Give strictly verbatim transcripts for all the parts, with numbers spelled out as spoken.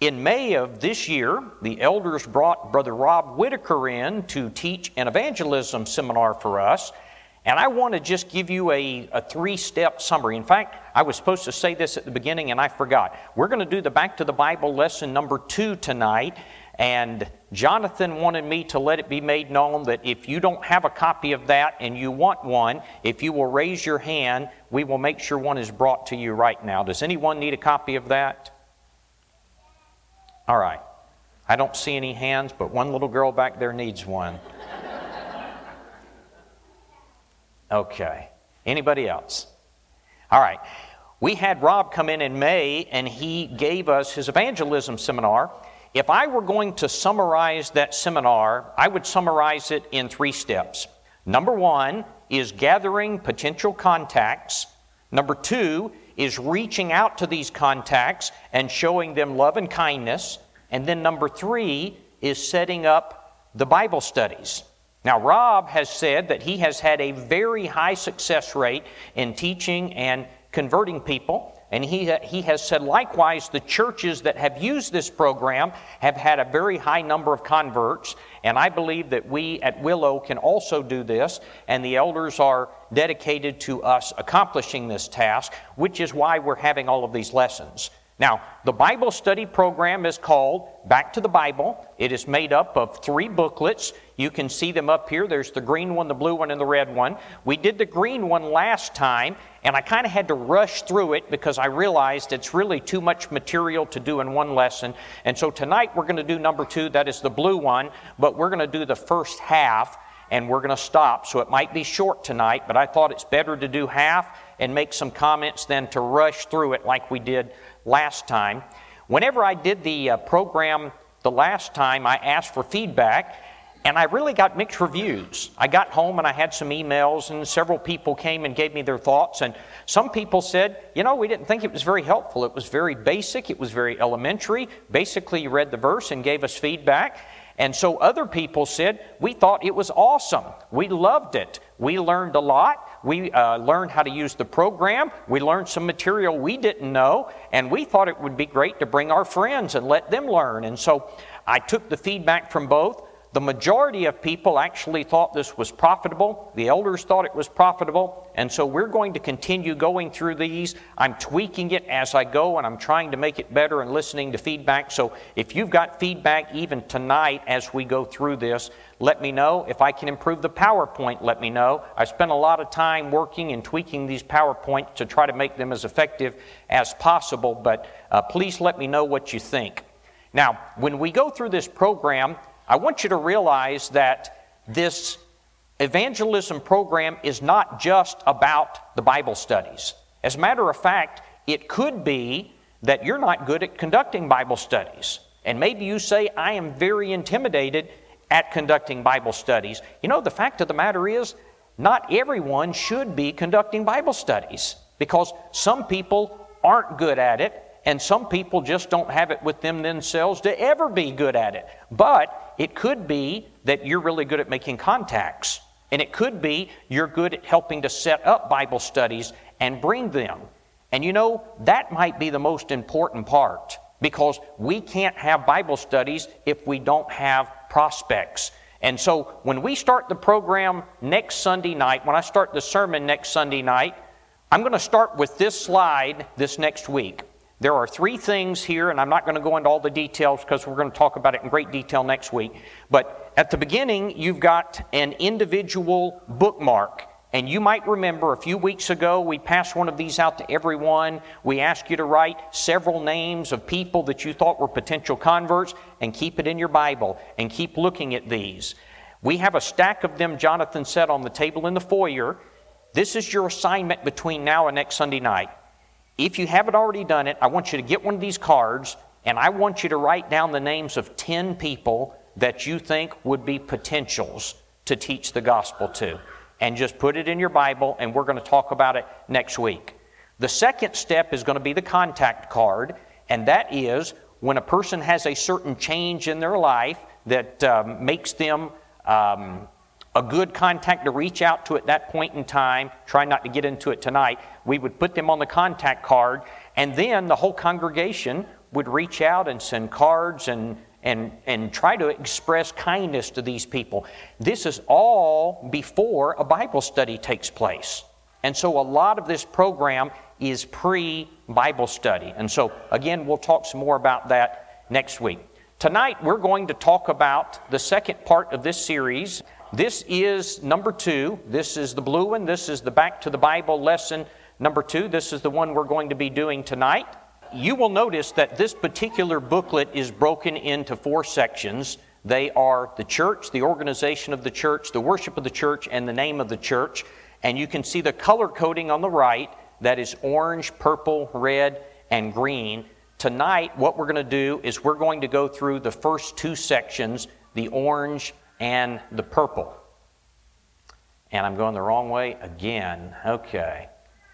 In May of this year, the elders brought Brother Rob Whitaker in to teach an evangelism seminar for us. And I want to just give you a, a three-step summary. In fact, I was supposed to say this at the beginning and I forgot. We're going to do the Back to the Bible lesson number two tonight. And Jonathan wanted me to let it be made known that if you don't have a copy of that and you want one, if you will raise your hand, we will make sure one is brought to you right now. Does anyone need a copy of that? All right. I don't see any hands, but one little girl back there needs one. Okay. Anybody else? All right. We had Rob come in in May, and he gave us his evangelism seminar. If I were going to summarize that seminar, I would summarize it in three steps. Number one is gathering potential contacts. Number two is reaching out to these contacts and showing them love and kindness. And then number three is setting up the Bible studies. Now, Rob has said that he has had a very high success rate in teaching and converting people. And he, he has said likewise the churches that have used this program have had a very high number of converts. And I believe that we at Willow can also do this. And the elders are dedicated to us accomplishing this task, which is why we're having all of these lessons. Now, the Bible study program is called Back to the Bible. It is made up of three booklets. You can see them up here. There's the green one, the blue one, and the red one. We did the green one last time, and I kind of had to rush through it because I realized it's really too much material to do in one lesson. And so tonight we're going to do number two. That is the blue one, but we're going to do the first half, and we're going to stop. So it might be short tonight, but I thought it's better to do half and make some comments than to rush through it like we did last time. Whenever I did the uh, program the last time, I asked for feedback, and I really got mixed reviews. I got home and I had some emails, and several people came and gave me their thoughts, and some people said, you know, we didn't think it was very helpful. It was very basic. It was very elementary. Basically, you read the verse and gave us feedback. And so other people said, we thought it was awesome. We loved it. We learned a lot. We uh, learned how to use the program. We learned some material we didn't know. And we thought it would be great to bring our friends and let them learn. And so I took the feedback from both. The majority of people actually thought this was profitable. The elders thought it was profitable. And so we're going to continue going through these. I'm tweaking it as I go, and I'm trying to make it better and listening to feedback. So if you've got feedback even tonight as we go through this, let me know. If I can improve the PowerPoint, let me know. I spent a lot of time working and tweaking these PowerPoints to try to make them as effective as possible. But uh, please let me know what you think. Now, when we go through this program, I want you to realize that this evangelism program is not just about the Bible studies. As a matter of fact, it could be that you're not good at conducting Bible studies. And maybe you say, I am very intimidated at conducting Bible studies. You know, the fact of the matter is, not everyone should be conducting Bible studies, because some people aren't good at it, and some people just don't have it with them themselves to ever be good at it. But it could be that you're really good at making contacts. And it could be you're good at helping to set up Bible studies and bring them. And you know, that might be the most important part, because we can't have Bible studies if we don't have prospects. And so when we start the program next Sunday night, when I start the sermon next Sunday night, I'm going to start with this slide this next week. There are three things here, and I'm not going to go into all the details because we're going to talk about it in great detail next week. But at the beginning, you've got an individual bookmark. And you might remember a few weeks ago, we passed one of these out to everyone. We asked you to write several names of people that you thought were potential converts and keep it in your Bible and keep looking at these. We have a stack of them, Jonathan said, on the table in the foyer. This is your assignment between now and next Sunday night. If you haven't already done it, I want you to get one of these cards, and I want you to write down the names of ten people that you think would be potentials to teach the gospel to. And just put it in your Bible, and we're going to talk about it next week. The second step is going to be the contact card, and that is when a person has a certain change in their life that um, makes them um, a good contact to reach out to at that point in time. Try not to get into it tonight. We would put them on the contact card, and then the whole congregation would reach out and send cards and, and, and try to express kindness to these people. This is all before a Bible study takes place. And so a lot of this program is pre-Bible study. And so, again, we'll talk some more about that next week. Tonight, we're going to talk about the second part of this series. This is number two. This is the blue one. This is the Back to the Bible lesson number two. This is the one we're going to be doing tonight. You will notice that this particular booklet is broken into four sections. They are the church, the organization of the church, the worship of the church, and the name of the church. And you can see the color coding on the right. That is orange, purple, red, and green. Tonight, what we're going to do is we're going to go through the first two sections, the orange and the purple. And I'm going the wrong way again. Okay.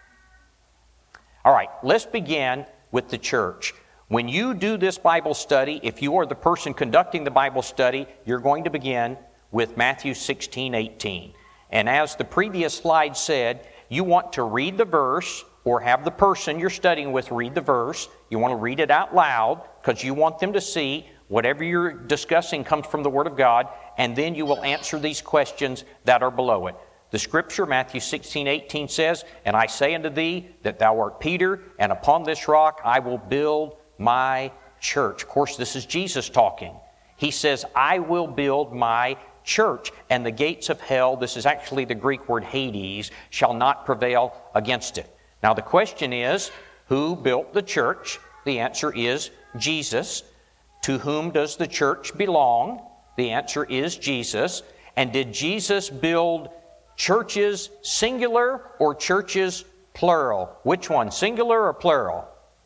All right, let's begin with the church. When you do this Bible study, if you are the person conducting the Bible study, you're going to begin with Matthew sixteen eighteen. And as the previous slide said, you want to read the verse or have the person you're studying with read the verse. You want to read it out loud because you want them to see whatever you're discussing comes from the Word of God, and then you will answer these questions that are below it. The Scripture, Matthew sixteen eighteen says, "And I say unto thee that thou art Peter, and upon this rock I will build my church." Of course, this is Jesus talking. He says, "I will build my church, and the gates of hell," this is actually the Greek word Hades, "shall not prevail against it." Now the question is, who built the church? The answer is Jesus. To whom does the church belong? The answer is Jesus. And did Jesus build churches singular or churches plural? Which one, singular or plural?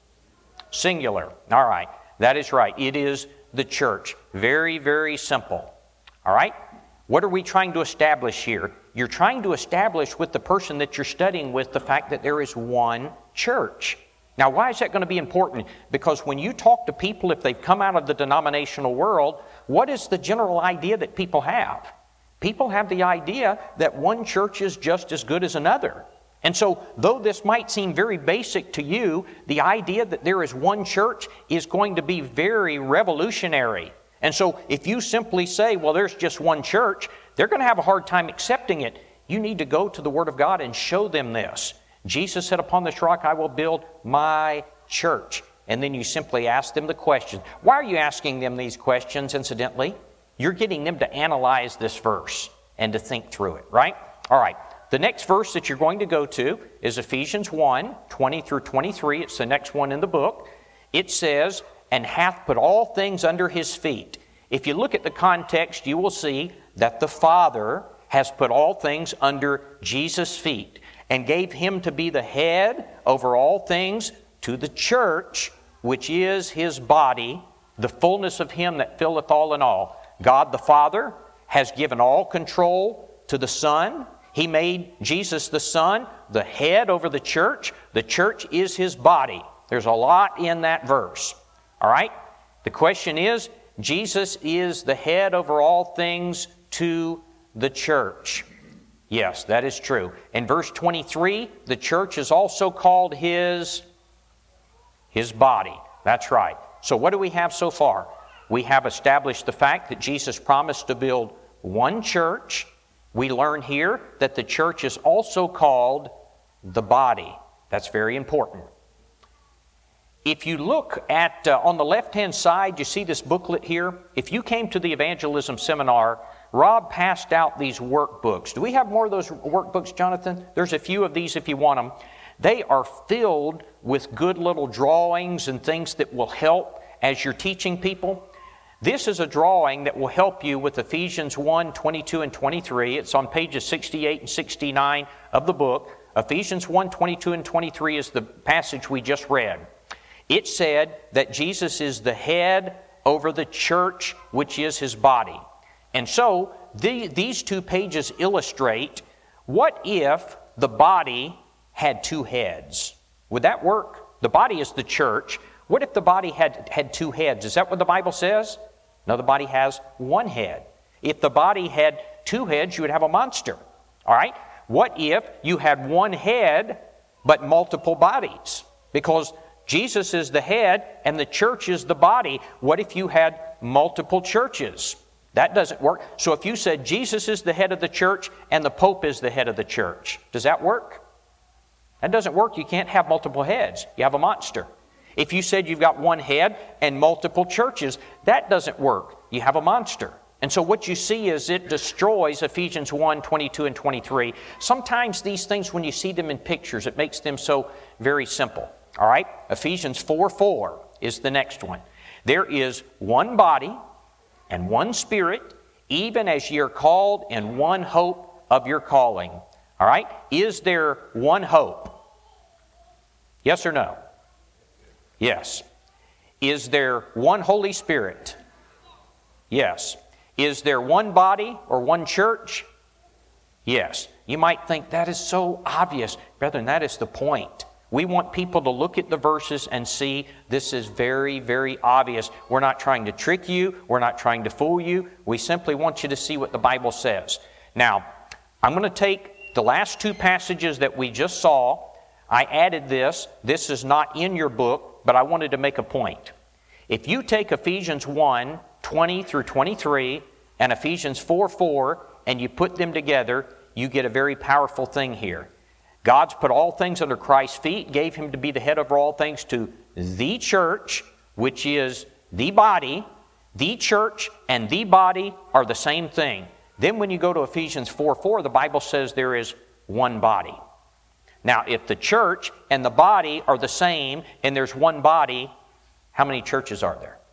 Singular. All right, that is right. It is the church. Very, very simple. All right? What are we trying to establish here? You're trying to establish with the person that you're studying with the fact that there is one church. Now, why is that going to be important? Because when you talk to people, if they've come out of the denominational world, what is the general idea that people have? People have the idea that one church is just as good as another. And so, though this might seem very basic to you, the idea that there is one church is going to be very revolutionary. And so, if you simply say, well, there's just one church, they're going to have a hard time accepting it. You need to go to the Word of God and show them this. Jesus said, "Upon this rock I will build my church." And then you simply ask them the question. Why are you asking them these questions, incidentally? You're getting them to analyze this verse and to think through it, right? All right. The next verse that you're going to go to is Ephesians one, twenty through twenty-three. It's the next one in the book. It says, "And hath put all things under his feet." If you look at the context, you will see that the Father has put all things under Jesus' feet and gave him to be the head over all things to the church, which is his body, the fullness of him that filleth all in all. God the Father has given all control to the Son. He made Jesus the Son the head over the church. The church is his body. There's a lot in that verse. All right? The question is, Jesus is the head over all things to the church. Yes, that is true. In verse twenty-three, the church is also called his, his body. That's right. So what do we have so far? We have established the fact that Jesus promised to build one church. We learn here that the church is also called the body. That's very important. If you look at, uh, on the left-hand side, you see this booklet here? If you came to the evangelism seminar, Rob passed out these workbooks. Do we have more of those workbooks, Jonathan? There's a few of these if you want them. They are filled with good little drawings and things that will help as you're teaching people. This is a drawing that will help you with Ephesians one, twenty-two and twenty-three. It's on pages sixty-eight and sixty-nine of the book. Ephesians one, twenty-two and twenty-three is the passage we just read. It said that Jesus is the head over the church, which is his body. And so the, these two pages illustrate, what if the body had two heads? Would that work? The body is the church. What if the body had, had two heads? Is that what the Bible says? No, the body has one head. If the body had two heads, you would have a monster. All right? What if you had one head but multiple bodies? Because Jesus is the head and the church is the body. What if you had multiple churches? That doesn't work. So if you said Jesus is the head of the church and the Pope is the head of the church, does that work? That doesn't work. You can't have multiple heads. You have a monster. If you said you've got one head and multiple churches, that doesn't work. You have a monster. And so what you see is it destroys Ephesians one, twenty-two and twenty-three. Sometimes these things, when you see them in pictures, it makes them so very simple. All right? Ephesians four four is the next one. There is one body and one Spirit, even as ye are called in one hope of your calling. All right? Is there one hope? Yes or no? Yes. Is there one Holy Spirit? Yes. Is there one body or one church? Yes. You might think that is so obvious. Brethren, that is the point. We want people to look at the verses and see this is very, very obvious. We're not trying to trick you. We're not trying to fool you. We simply want you to see what the Bible says. Now, I'm going to take the last two passages that we just saw. I added this. This is not in your book, but I wanted to make a point. If you take Ephesians one, twenty through twenty-three, and Ephesians four four, and you put them together, you get a very powerful thing here. God's put all things under Christ's feet, gave Him to be the head over all things to the church, which is the body. The church and the body are the same thing. Then when you go to Ephesians four four, the Bible says there is one body. Now, if the church and the body are the same, and there's one body, how many churches are there?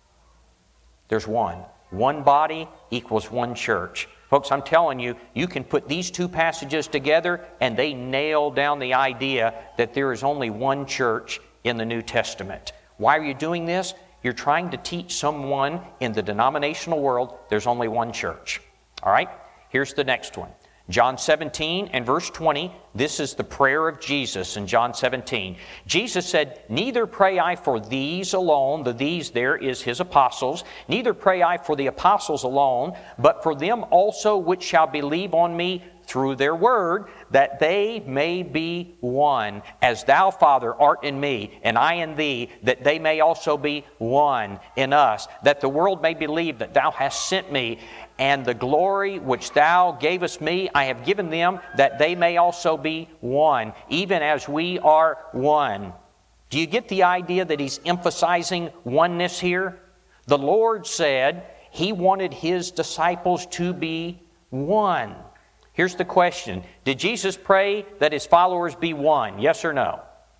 There's one. One body equals one church. Folks, I'm telling you, you can put these two passages together and they nail down the idea that there is only one church in the New Testament. Why are you doing this? You're trying to teach someone in the denominational world there's only one church. All right? Here's the next one. John seventeen and verse twenty, this is the prayer of Jesus in John seventeen. Jesus said, "Neither pray I for these alone," the these there is His apostles, "neither pray I for the apostles alone, but for them also which shall believe on me through their word, that they may be one, as thou, Father, art in me, and I in thee, that they may also be one in us, that the world may believe that thou hast sent me, and the glory which thou gavest me I have given them, that they may also be one, even as we are one." Do you get the idea that He's emphasizing oneness here? The Lord said He wanted His disciples to be one. Here's the question. Did Jesus pray that His followers be one? Yes or no?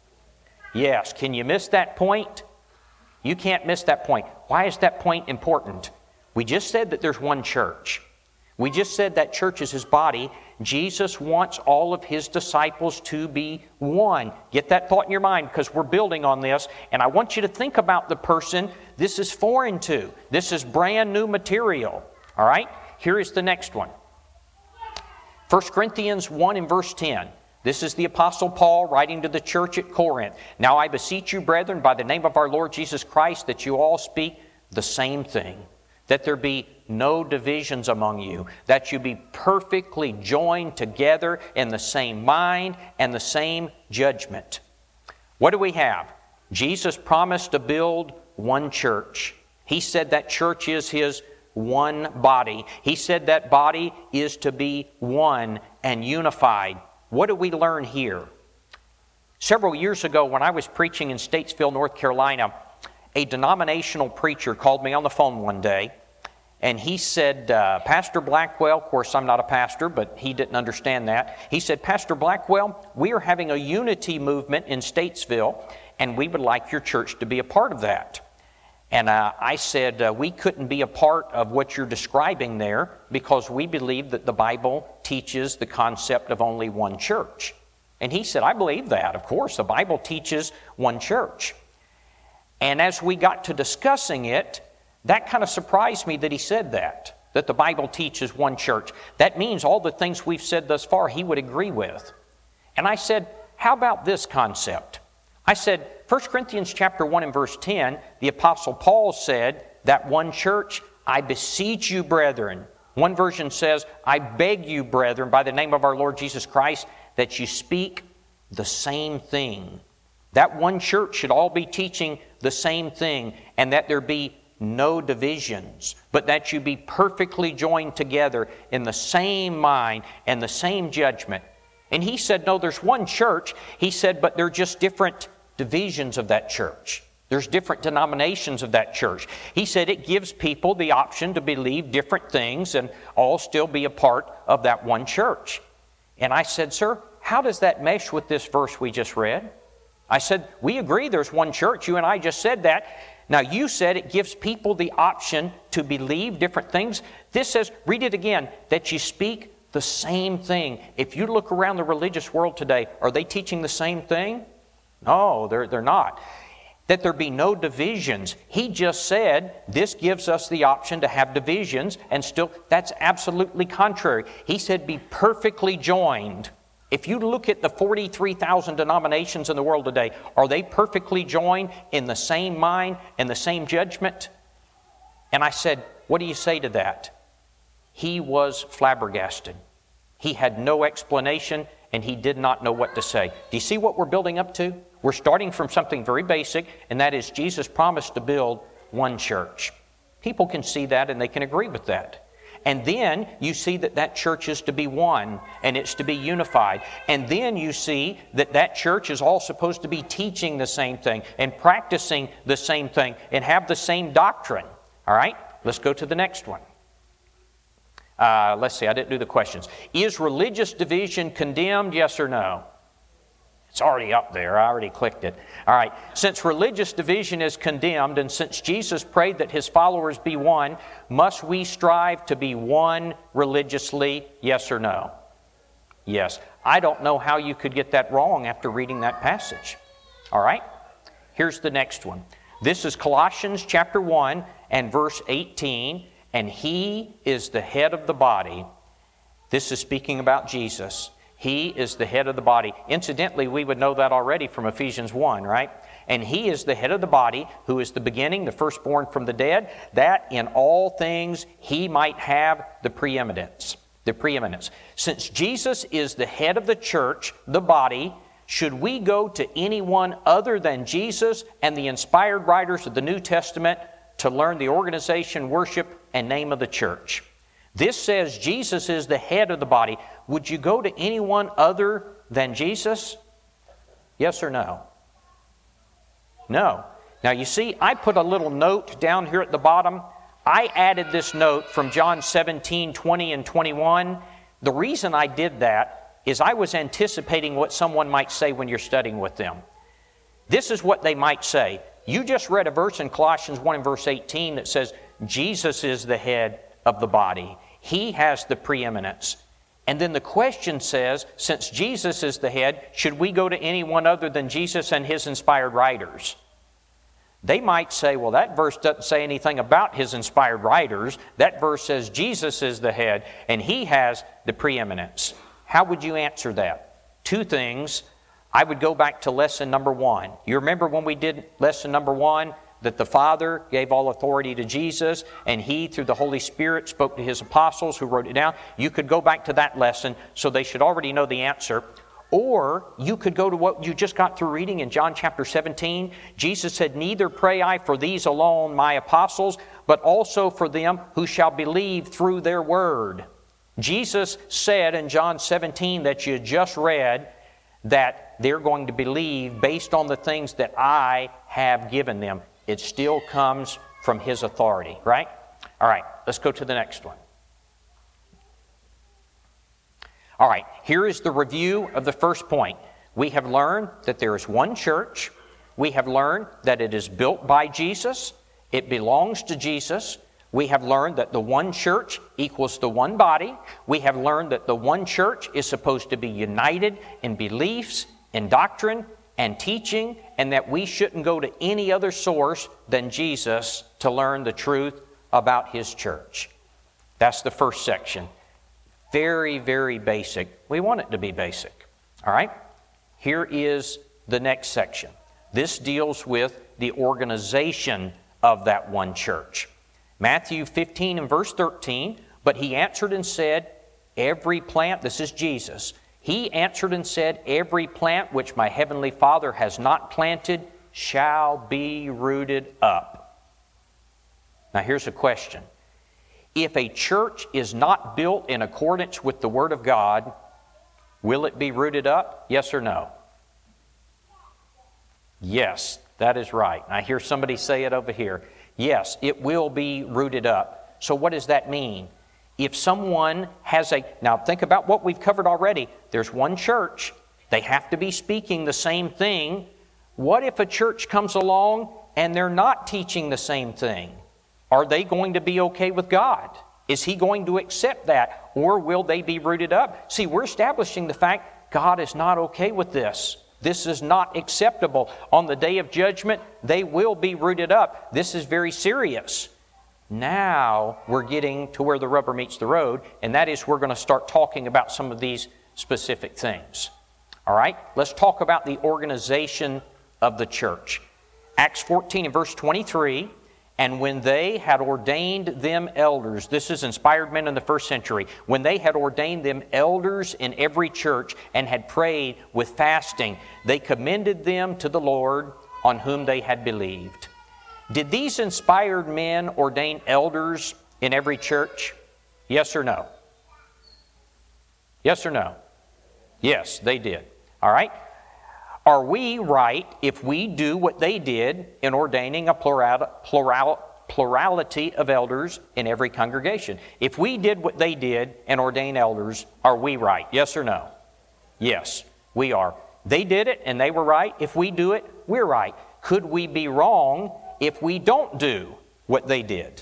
Yes. Can you miss that point? You can't miss that point. Why is that point important? We just said that there's one church. We just said that church is His body. Jesus wants all of His disciples to be one. Get that thought in your mind, because we're building on this. And I want you to think about the person this is foreign to. This is brand new material. All right? Here is the next one. First Corinthians one and verse ten. This is the Apostle Paul writing to the church at Corinth. "Now I beseech you, brethren, by the name of our Lord Jesus Christ, that you all speak the same thing, that there be no divisions among you, that you be perfectly joined together in the same mind and the same judgment." What do we have? Jesus promised to build one church. He said that church is His one body. He said that body is to be one and unified. What do we learn here? Several years ago, when I was preaching in Statesville, North Carolina, a denominational preacher called me on the phone one day, and he said, uh, Pastor Blackwell, of course I'm not a pastor, but he didn't understand that. He said, "Pastor Blackwell, we are having a unity movement in Statesville, and we would like your church to be a part of that." And uh, I said, uh, we couldn't be a part of what you're describing there because we believe that the Bible teaches the concept of only one church. And he said, "I believe that. Of course, the Bible teaches one church." And as we got to discussing it, that kind of surprised me that he said that, that the Bible teaches one church. That means all the things we've said thus far he would agree with. And I said, how about this concept? I said, First Corinthians chapter one and verse ten, the Apostle Paul said, that one church, "I beseech you, brethren." One version says, "I beg you, brethren, by the name of our Lord Jesus Christ, that you speak the same thing." That one church should all be teaching the same thing, and that there be no divisions, but that you be perfectly joined together in the same mind and the same judgment. And he said, no, there's one church. He said, but they're just different divisions of that church. There's different denominations of that church. He said it gives people the option to believe different things and all still be a part of that one church. And I said, sir, how does that mesh with this verse we just read? I said, we agree there's one church. You and I just said that. Now, you said it gives people the option to believe different things. This says, read it again, that you speak the same thing. If you look around the religious world today, are they teaching the same thing? No, they're, they're not. That there be no divisions. He just said this gives us the option to have divisions, and still, that's absolutely contrary. He said be perfectly joined. If you look at the forty-three thousand denominations in the world today, are they perfectly joined in the same mind and the same judgment? And I said, what do you say to that? He was flabbergasted. He had no explanation, and he did not know what to say. Do you see what we're building up to? We're starting from something very basic, and that is Jesus promised to build one church. People can see that, and they can agree with that. And then you see that that church is to be one, and it's to be unified. And then you see that that church is all supposed to be teaching the same thing and practicing the same thing and have the same doctrine. All right? Let's go to the next one. Uh, let's see, I didn't do the questions. Is religious division condemned, yes or no? It's already up there. I already clicked it. All right. Since religious division is condemned, and since Jesus prayed that His followers be one, must we strive to be one religiously? Yes or no? Yes. I don't know how you could get that wrong after reading that passage. All right. Here's the next one. This is Colossians chapter one and verse eighteen. And He is the head of the body. This is speaking about Jesus. He is the head of the body. Incidentally, we would know that already from Ephesians one, right? And He is the head of the body, who is the beginning, the firstborn from the dead, that in all things He might have the preeminence. The preeminence. Since Jesus is the head of the church, the body, should we go to anyone other than Jesus and the inspired writers of the New Testament to learn the organization, worship, and name of the church? This says Jesus is the head of the body. Would you go to anyone other than Jesus? Yes or no? No. Now you see, I put a little note down here at the bottom. I added this note from John seventeen, twenty and twenty-one. The reason I did that is I was anticipating what someone might say when you're studying with them. This is what they might say. You just read a verse in Colossians one and verse eighteen that says Jesus is the head of the body. He has the preeminence. And then the question says, since Jesus is the head, should we go to anyone other than Jesus and His inspired writers? They might say, well, that verse doesn't say anything about His inspired writers. That verse says Jesus is the head and He has the preeminence. How would you answer that? Two things. I would go back to lesson number one. You remember when we did lesson number one? That the Father gave all authority to Jesus, and He, through the Holy Spirit, spoke to His apostles who wrote it down. You could go back to that lesson, so they should already know the answer. Or you could go to what you just got through reading in John chapter seventeen. Jesus said, neither pray I for these alone, my apostles, but also for them who shall believe through their word. Jesus said in John seventeen that you just read that they're going to believe based on the things that I have given them. It still comes from His authority, right? All right, let's go to the next one. All right, here is the review of the first point. We have learned that there is one church. We have learned that it is built by Jesus. It belongs to Jesus. We have learned that the one church equals the one body. We have learned that the one church is supposed to be united in beliefs, in doctrine, and teaching, and that we shouldn't go to any other source than Jesus to learn the truth about His church. That's the first section. Very, very basic. We want it to be basic. All right? Here is the next section. This deals with the organization of that one church. Matthew fifteen and verse thirteen, but He answered and said, every plant, this is Jesus, He answered and said, every plant which my heavenly Father has not planted shall be rooted up. Now here's a question. If a church is not built in accordance with the Word of God, will it be rooted up? Yes or no? Yes, that is right. I hear somebody say it over here. Yes, it will be rooted up. So what does that mean? If someone has a... Now think about what we've covered already. There's one church. They have to be speaking the same thing. What if a church comes along and they're not teaching the same thing? Are they going to be okay with God? Is He going to accept that? Or will they be rooted up? See, we're establishing the fact God is not okay with this. This is not acceptable. On the day of judgment, they will be rooted up. This is very serious. Now we're getting to where the rubber meets the road, and that is we're going to start talking about some of these specific things. All right? Let's talk about the organization of the church. Acts fourteen and verse twenty-three, and when they had ordained them elders, this is inspired men in the first century, when they had ordained them elders in every church and had prayed with fasting, they commended them to the Lord on whom they had believed. Did these inspired men ordain elders in every church? Yes or no? Yes or no? Yes, they did. All right? Are we right if we do what they did in ordaining a plural, plural, plurality of elders in every congregation? If we did what they did and ordain elders, are we right? Yes or no? Yes, we are. They did it and they were right. If we do it, we're right. Could we be wrong if we don't do what they did?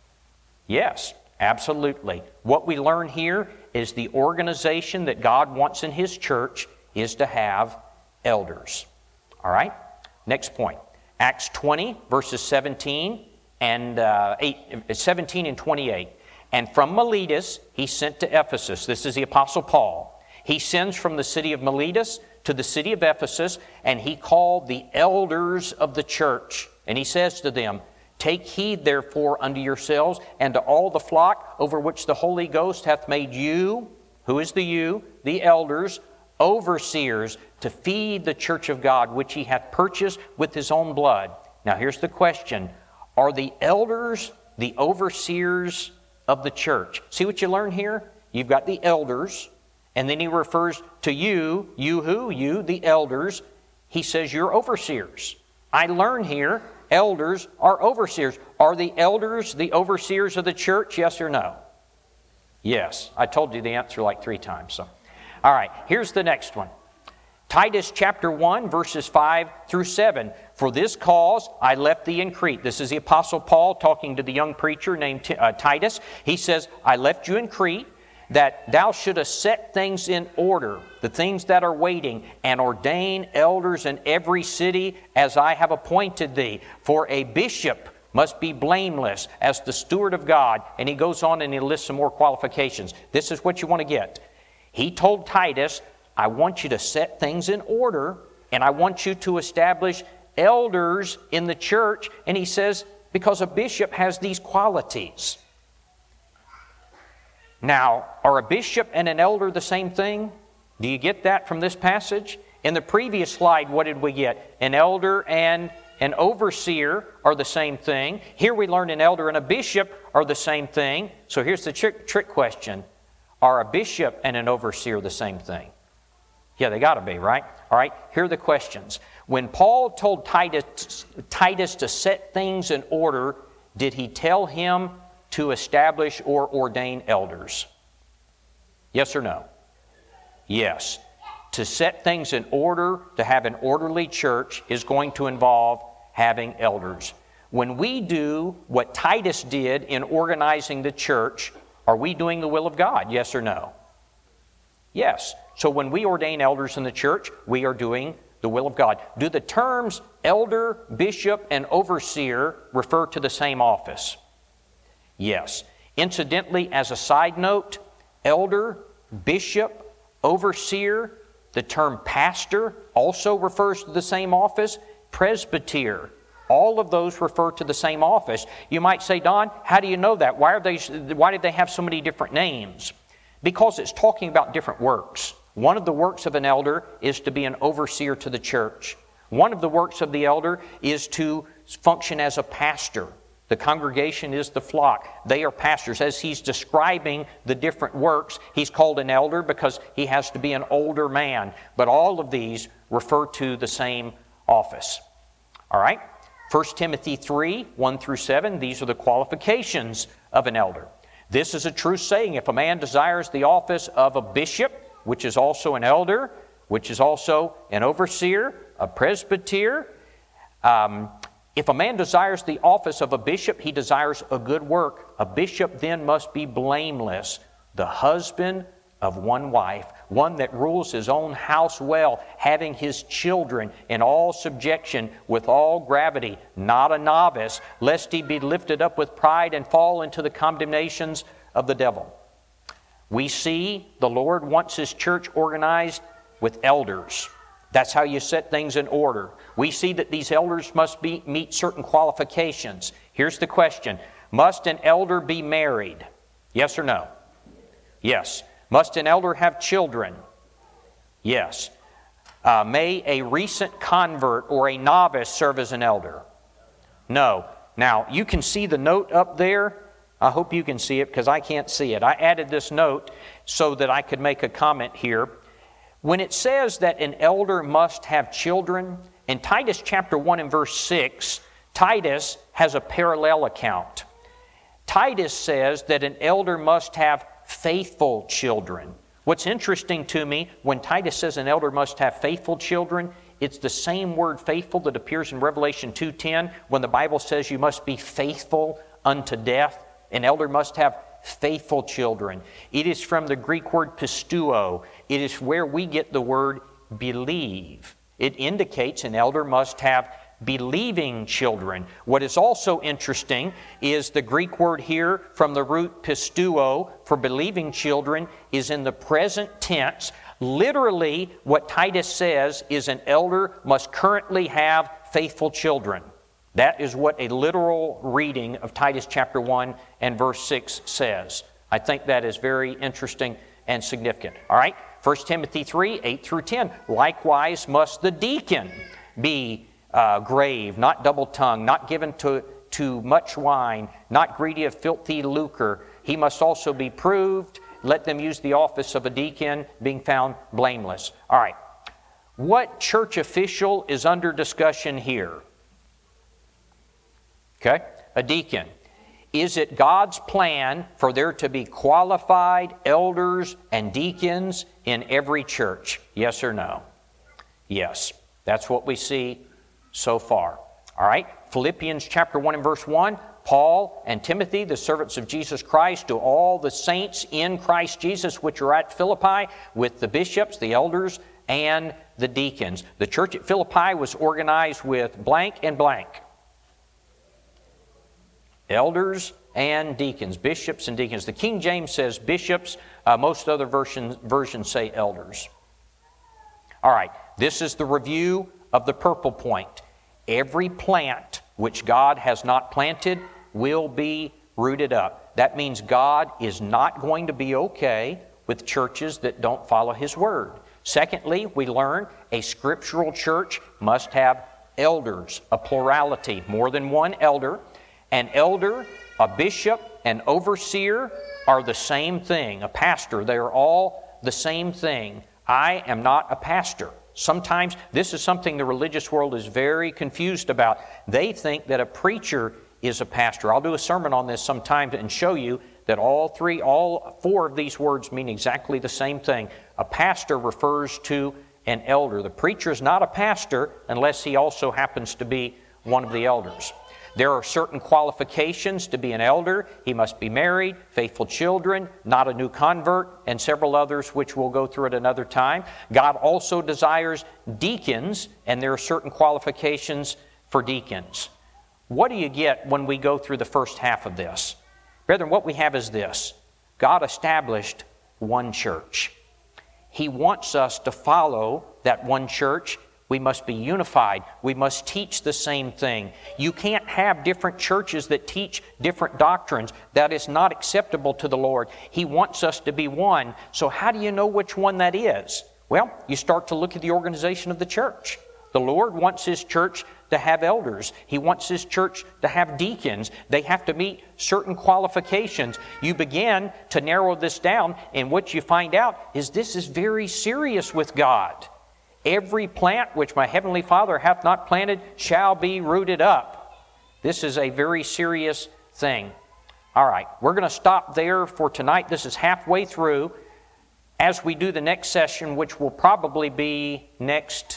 Yes, absolutely. What we learn here is the organization that God wants in His church is to have elders. All right? Next point. Acts twenty, verses seventeen and uh, eight, seventeen and twenty-eight. And from Miletus he sent to Ephesus. This is the Apostle Paul. He sends from the city of Miletus to the city of Ephesus, and he called the elders of the church. And he says to them, take heed therefore unto yourselves and to all the flock over which the Holy Ghost hath made you, who is the you, the elders, overseers, to feed the church of God, which He hath purchased with His own blood. Now here's the question. Are the elders the overseers of the church? See what you learn here? You've got the elders, and then he refers to you, you who? You, the elders. He says you're overseers. I learn here, elders are overseers. Are the elders the overseers of the church? Yes or no? Yes. I told you the answer like three times. So, all right, here's the next one. Titus chapter one, verses five through seven. For this cause I left thee in Crete. This is the Apostle Paul talking to the young preacher named T- uh, Titus. He says, I left you in Crete, that thou shouldest set things in order, the things that are waiting, and ordain elders in every city as I have appointed thee. For a bishop must be blameless as the steward of God. And he goes on and he lists some more qualifications. This is what you want to get. He told Titus, I want you to set things in order, and I want you to establish elders in the church. And he says, because a bishop has these qualities. Now, are a bishop and an elder the same thing? Do you get that from this passage? In the previous slide, what did we get? An elder and an overseer are the same thing. Here we learned an elder and a bishop are the same thing. So here's the trick, trick question. Are a bishop and an overseer the same thing? Yeah, they got to be, right? All right, here are the questions. When Paul told Titus, Titus to set things in order, did he tell him to establish or ordain elders? Yes or no? Yes. To set things in order, to have an orderly church, is going to involve having elders. When we do what Titus did in organizing the church, are we doing the will of God? Yes or no? Yes. So when we ordain elders in the church, we are doing the will of God. Do the terms elder, bishop, and overseer refer to the same office? Yes. Incidentally, as a side note, elder, bishop, overseer, the term pastor also refers to the same office. Presbyter, all of those refer to the same office. You might say, Don, how do you know that? Why are they? Why did they have so many different names? Because it's talking about different works. One of the works of an elder is to be an overseer to the church. One of the works of the elder is to function as a pastor. The congregation is the flock. They are pastors. As he's describing the different works, he's called an elder because he has to be an older man. But all of these refer to the same office. All right? First Timothy three, one through seven, these are the qualifications of an elder. This is a true saying. If a man desires the office of a bishop, which is also an elder, which is also an overseer, a presbyter, um, if a man desires the office of a bishop, he desires a good work. A bishop then must be blameless, the husband of one wife, one that rules his own house well, having his children in all subjection with all gravity, not a novice, lest he be lifted up with pride and fall into the condemnations of the devil. We see the Lord wants His church organized with elders. That's how you set things in order. We see that these elders must be, meet certain qualifications. Here's the question. Must an elder be married? Yes or no? Yes. Must an elder have children? Yes. Uh, may a recent convert or a novice serve as an elder? No. Now, you can see the note up there. I hope you can see it because I can't see it. I added this note so that I could make a comment here. When it says that an elder must have children, in Titus chapter one and verse six, Titus has a parallel account. Titus says that an elder must have faithful children. What's interesting to me, when Titus says an elder must have faithful children, it's the same word faithful that appears in Revelation two ten when the Bible says you must be faithful unto death. An elder must have faithful children. It is from the Greek word pisteuo. It is where we get the word believe. It indicates an elder must have believing children. What is also interesting is the Greek word here from the root pisteuo for believing children is in the present tense. Literally, what Titus says is an elder must currently have faithful children. That is what a literal reading of Titus chapter one and verse six says. I think that is very interesting and significant. All right, First Timothy three, eight through ten. Likewise must the deacon be uh, grave, not double-tongued, not given to, to much wine, not greedy of filthy lucre. He must also be proved. Let them use the office of a deacon, being found blameless. All right, what church official is under discussion here? Okay, a deacon. Is it God's plan for there to be qualified elders and deacons in every church? Yes or no? Yes. That's what we see so far. All right, Philippians chapter one and verse one, Paul and Timothy, the servants of Jesus Christ, to all the saints in Christ Jesus which are at Philippi, with the bishops, the elders, and the deacons. The church at Philippi was organized with blank and blank. Elders and deacons, bishops and deacons. The King James says bishops. Uh, most other versions, versions say elders. All right, this is the review of the purple point. Every plant which God has not planted will be rooted up. That means God is not going to be okay with churches that don't follow His Word. Secondly, we learn a scriptural church must have elders, a plurality, more than one elder. An elder, a bishop, an overseer are the same thing. A pastor, they are all the same thing. I am not a pastor. Sometimes this is something the religious world is very confused about. They think that a preacher is a pastor. I'll do a sermon on this sometime and show you that all three, all four of these words mean exactly the same thing. A pastor refers to an elder. The preacher is not a pastor unless he also happens to be one of the elders. There are certain qualifications to be an elder. He must be married, faithful children, not a new convert, and several others which we'll go through at another time. God also desires deacons, and there are certain qualifications for deacons. What do you get when we go through the first half of this? Brethren, what we have is this. God established one church. He wants us to follow that one church. We must be unified. We must teach the same thing. You can't have different churches that teach different doctrines. That is not acceptable to the Lord. He wants us to be one. So how do you know which one that is? Well, you start to look at the organization of the church. The Lord wants His church to have elders. He wants His church to have deacons. They have to meet certain qualifications. You begin to narrow this down, and what you find out is this is very serious with God. Every plant which my heavenly Father hath not planted shall be rooted up. This is a very serious thing. All right, we're going to stop there for tonight. This is halfway through. As we do the next session, which will probably be next,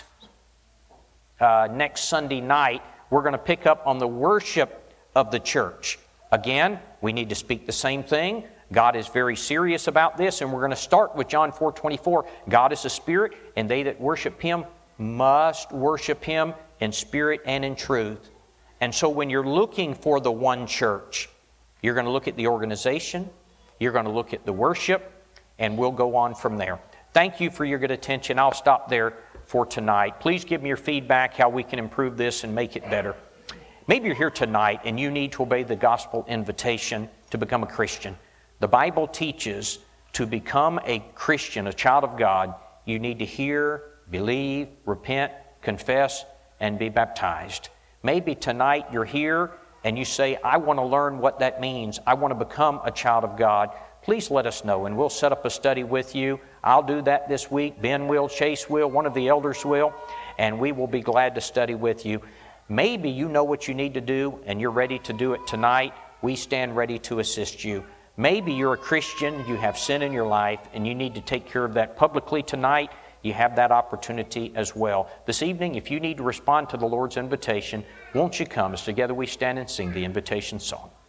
uh, next Sunday night, we're going to pick up on the worship of the church. Again, we need to speak the same thing. God is very serious about this, and we're going to start with John four twenty-four. God is a spirit, and they that worship Him must worship Him in spirit and in truth. And so when you're looking for the one church, you're going to look at the organization, you're going to look at the worship, and we'll go on from there. Thank you for your good attention. I'll stop there for tonight. Please give me your feedback, how we can improve this and make it better. Maybe you're here tonight and you need to obey the gospel invitation to become a Christian. The Bible teaches to become a Christian, a child of God, you need to hear, believe, repent, confess, and be baptized. Maybe tonight you're here and you say, I want to learn what that means. I want to become a child of God. Please let us know, and we'll set up a study with you. I'll do that this week. Ben will, Chase will, one of the elders will, and we will be glad to study with you. Maybe you know what you need to do, and you're ready to do it tonight. We stand ready to assist you. Maybe you're a Christian, you have sin in your life, and you need to take care of that publicly tonight. You have that opportunity as well. This evening, if you need to respond to the Lord's invitation, won't you come as together we stand and sing the invitation song?